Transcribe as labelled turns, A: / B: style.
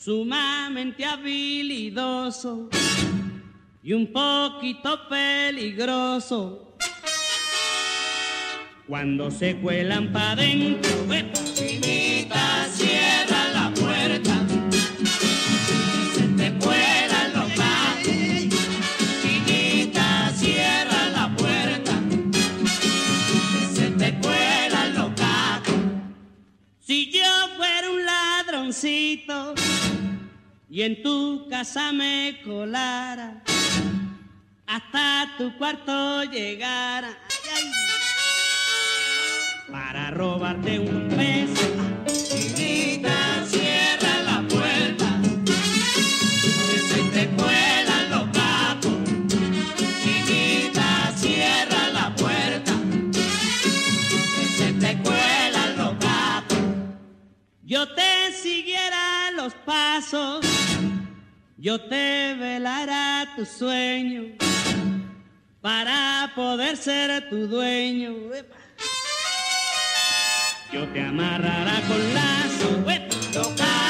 A: sumamente habilidoso y un poquito peligroso. Cuando se cuelan pa' dentro, chinita, cierra la puerta, se te cuelan los gatos. Chinita, cierra la puerta, se te cuelan los gatos. Si yo fuera un ladroncito y en tu casa me colara, hasta tu cuarto llegara, ay, ay, para robarte un beso. Chinita, cierra la puerta, que se te cuelan los gatos. Chinita, cierra la puerta, que se te cuelan los gatos. Yo te siguiera los pasos, yo te velara tu sueño, para poder ser tu dueño. Yo te amarrará con lazo, toca